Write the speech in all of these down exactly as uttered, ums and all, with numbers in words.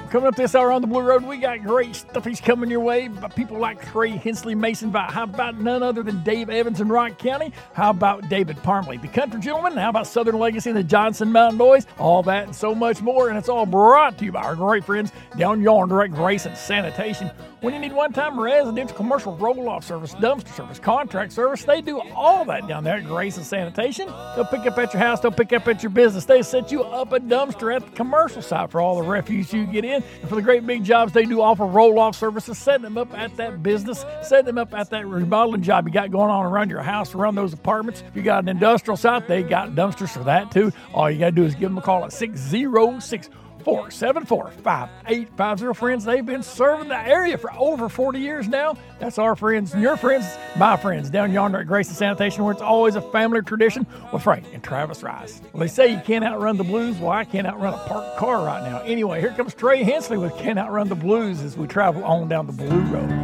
Coming up this hour on the Blue Road, we got great stuff. He's coming your way. But people like Trey Hensley Mason. But how about none other than Dave Evans in Rock County? How about David Parmley, the Country Gentleman? How about Southern Legacy and the Johnson Mountain Boys? All that and so much more. And it's all brought to you by our great friends down yonder at Grayson Sanitation. When you need one-time residential, commercial roll-off service, dumpster service, contract service, they do all that down there at Grayson Sanitation. They'll pick up at your house. They'll pick up at your business. They set you up a dumpster at the commercial site for all the refuse you get in. And for the great big jobs, they do offer roll-off services, setting them up at that business, setting them up at that remodeling job you got going on around your house, around those apartments. If you got an industrial site, they got dumpsters for that too. All you got to do is give them a call at six oh six, four seven four, five eight five zero. Friends, they've been serving the area for over forty years now. That's our friends and your friends, my friends, down yonder at Grayson Sanitation, where it's always a family tradition with Frank and Travis Rice. Well, they say you can't outrun the blues. Well, I can't outrun a parked car right now. Anyway, here comes Trey Hensley with Can't Outrun the Blues as we travel on down the Blue Road.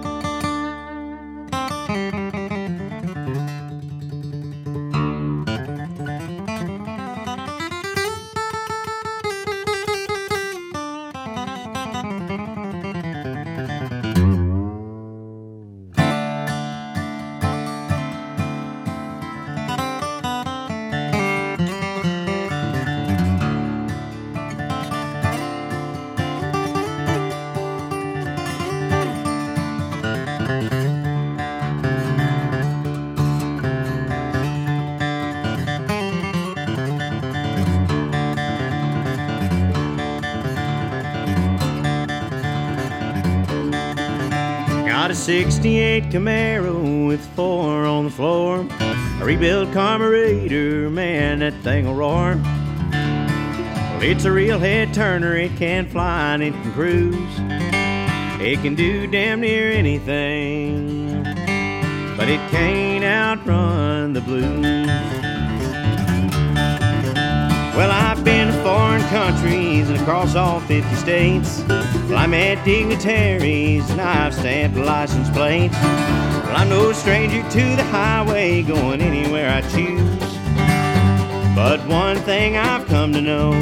Got a sixty-eight Camaro with four on the floor. A rebuilt carburetor, man, that thing'll roar. Well, it's a real head turner, it can fly and it can cruise. It can do damn near anything, but it can't outrun the blues. Well, I've been to foreign countries and across all fifty states. Well, I met dignitaries and I've stamped license plates. Well, I'm no stranger to the highway, going anywhere I choose. But one thing I've come to know,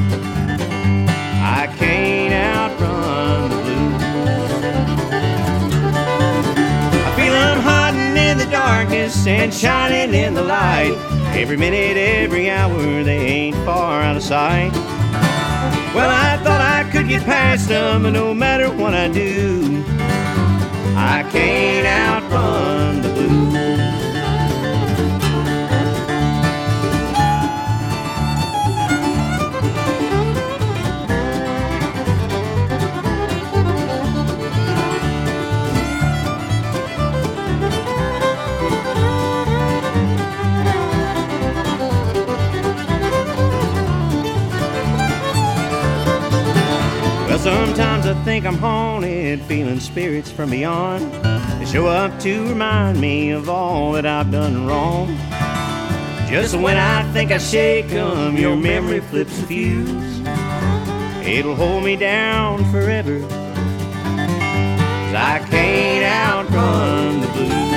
I can't outrun the blues. I feel them hiding in the darkness and shining in the light. Every minute, every hour, they ain't far out of sight. Well, I thought I could get past them, but no matter what I do, I can't outrun the blues. Sometimes I think I'm haunted, feeling spirits from beyond. They show up to remind me of all that I've done wrong. Just when I think I shake them, your memory flips a fuse. It'll hold me down forever, 'cause I can't outrun the blues.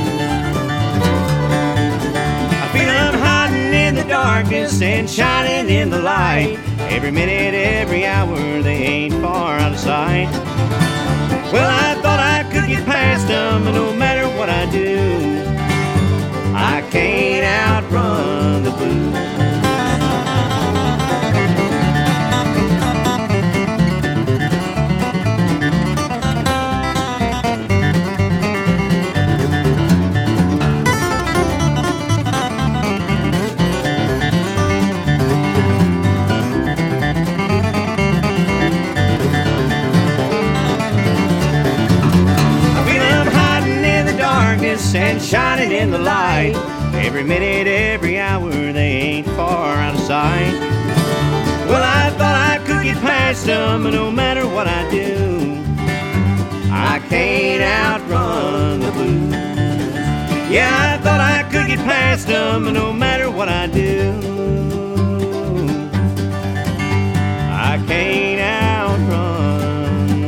I feel them hiding in the darkness and shining in the light. Every minute, every hour, they ain't far out of sight. Well, I thought I could get past them, but no matter what I do, I can't outrun the blues. And shining in the light. Every minute, every hour, they ain't far out of sight. Well, I thought I could get past them, but no matter what I do, I can't outrun the blues. Yeah, I thought I could get past them, but no matter what I do, I can't outrun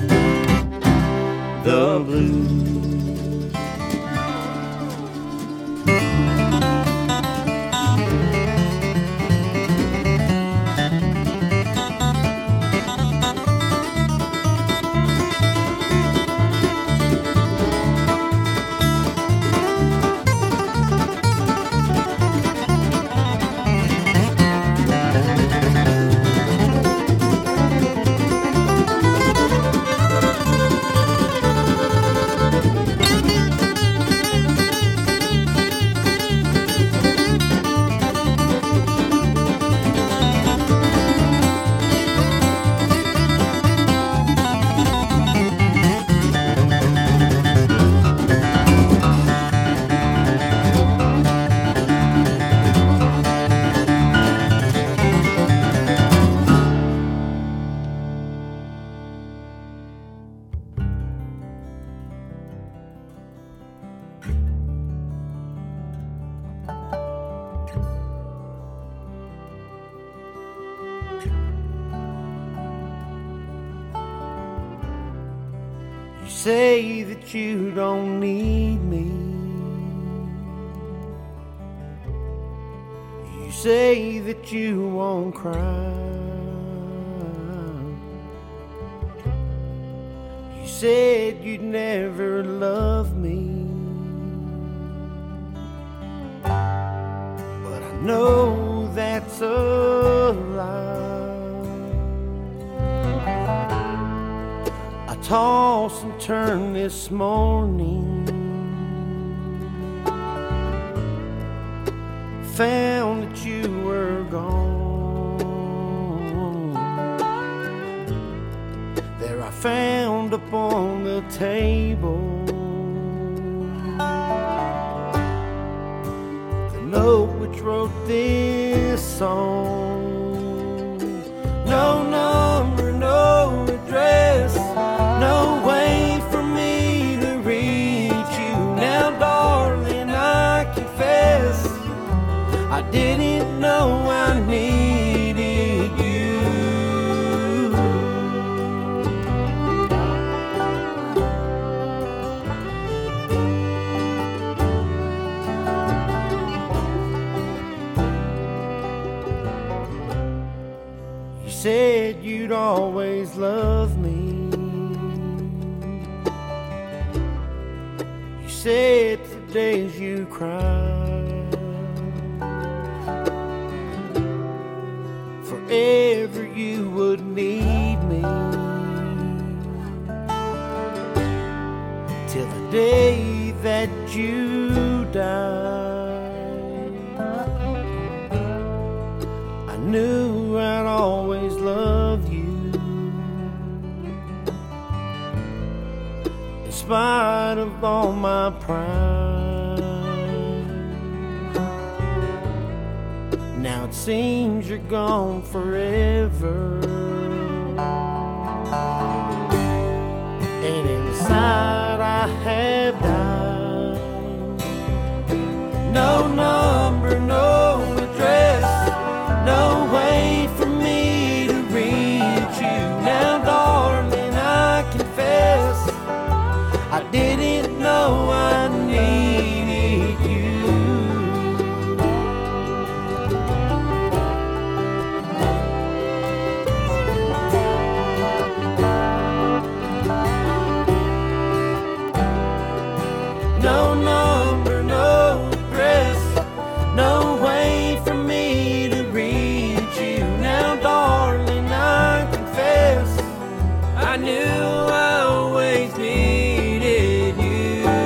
the blues. say that you don't need me. You say that you won't cry. You said you'd never love me. But I know that's a lie. I toss and turn this morning, found that you were gone. There I found upon the table the note which wrote this song. No number, no address, no way for me to reach you. Now, darling, I confess I didn't know I needed you. You said you'd always love me. You said for days you cried, forever you would need me, till the day that you died. I knew I'd always love you, in spite of all my pride. Now it seems you're gone forever, and inside I have died. No number, no address, no way for me to reach you. Now, darling, I confess I didn't know I needed you. No number, no address, no way for me to reach you. Now, darling, I confess I knew I always needed you.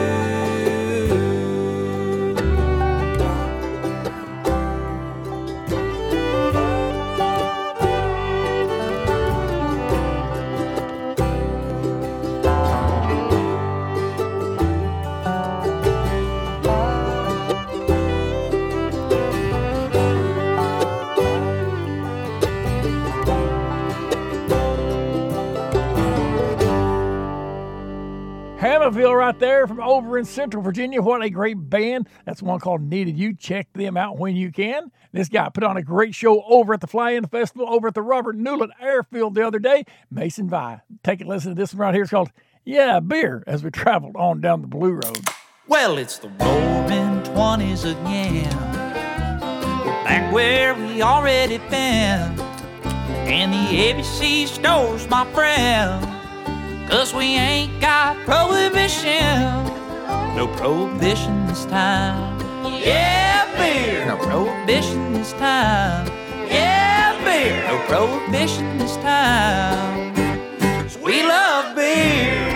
Hannahville right there from over in Central Virginia. What a great band. That's one called Needed You. Check them out when you can. This guy put on a great show over at the Fly-In Festival over at the Robert Newland Airfield the other day. Mason Vi. Take a listen to this one right here. It's called Yeah, Beer, as we traveled on down the Blue Road. Well, it's the roaring twenties again. We're back where we already been. And the A B C store's my friend. Cause we ain't got prohibition. No prohibition this time. Yeah, beer. No prohibition this time. Yeah, beer. No prohibition this time. 'Cause we love beer.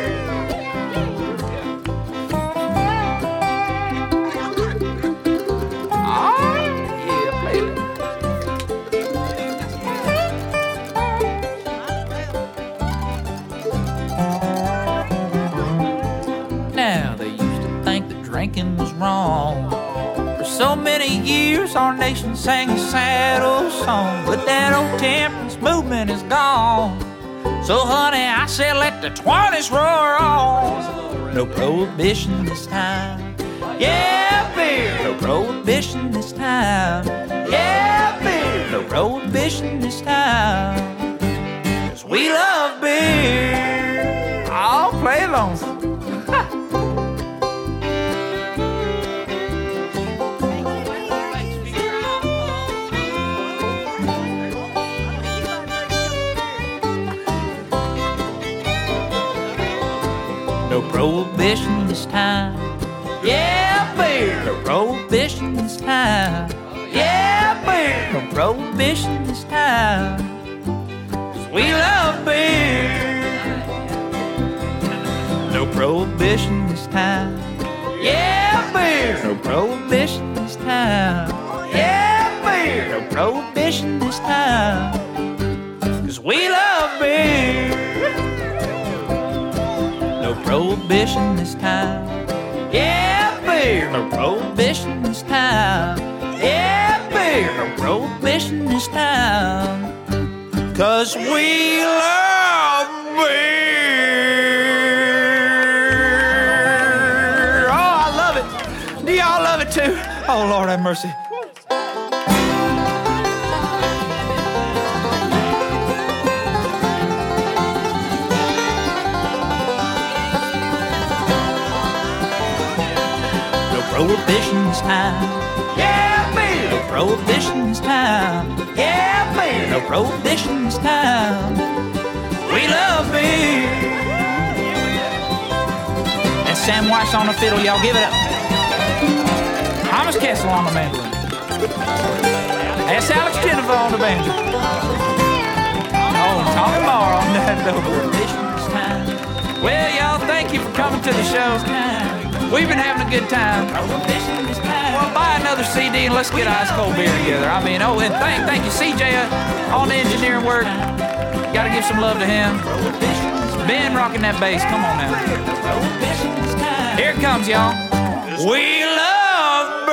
Drinking was wrong. For so many years our nation sang a sad old song, but that old temperance movement is gone. So honey, I said let the twenties roar on. No prohibition this time. Yeah, beer. No prohibition this time. Yeah, beer. No prohibition this time. 'Cause we love beer. I'll play headphones. No prohibition this time. Yeah, beer. No prohibition this time. Yeah, beer. No prohibition this time. 'Cause we love beer. No prohibition this time. Yeah, beer. No prohibition this time. Yeah, beer. No prohibition this time. 'Cause we love beer. No prohibition this time. Yeah, beer. No prohibition this time. Yeah, beer. No prohibition this time. 'Cause we love beer. Oh, I love it. Do y'all love it too? Oh, Lord have mercy. Prohibition this time. Yeah, beer. No prohibition this time. Yeah, beer. No prohibition this time. We love beer. And Sam Weiss on the fiddle, y'all give it up. Thomas Kessel on the mandolin. That's Alex Jennifer on the banjo. Oh, Tommy Marr on that prohibition this time. Well, y'all, thank you for coming to the show. We've been having a good time. Well, buy another C D and let's get ice cold beer together. I mean, oh, and thank, thank you, C J, uh, on the engineering work. Got to give some love to him. Ben rocking that bass. Come on now. Here it comes, y'all. We love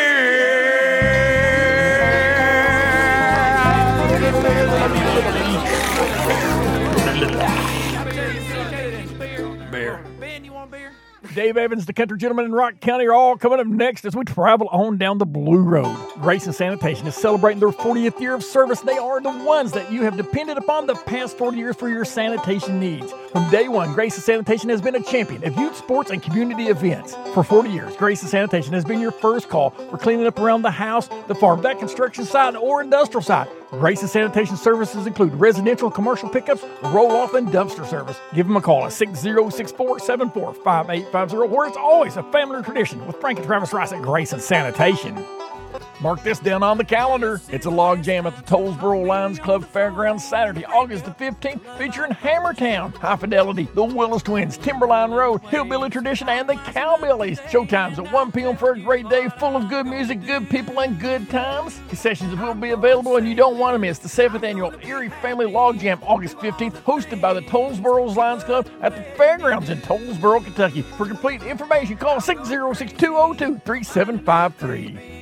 beer. Beer. Ben, you want beer? Dave Evans, the Country Gentleman in Rock County, are all coming up next as we travel on down the Blue Road. Grayson Sanitation is celebrating their fortieth year of service. They are the ones that you have depended upon the past forty years for your sanitation needs. From day one, Grayson Sanitation has been a champion of youth sports and community events. For forty years, Grayson Sanitation has been your first call for cleaning up around the house, the farm, that construction site, or industrial site. Grayson Sanitation services include residential, commercial pickups, roll-off, and dumpster service. Give them a call at six oh six four, seven four five eight five oh, where it's always a family tradition with Frank and Travis Rice at Grayson Sanitation. Mark this down on the calendar. It's a log jam at the Tollsboro Lions Club Fairgrounds Saturday, August the fifteenth, featuring Hammertown, High Fidelity, the Willis Twins, Timberline Road, Hillbilly Tradition, and the Cowbillies. Showtimes at one p.m. for a great day full of good music, good people, and good times. Concessions will be available, and you don't want to miss the seventh Annual Erie Family Log Jam, August fifteenth, hosted by the Tollsboro Lions Club at the Fairgrounds in Tollsboro, Kentucky. For complete information, call six oh six, two oh two, three seven five three.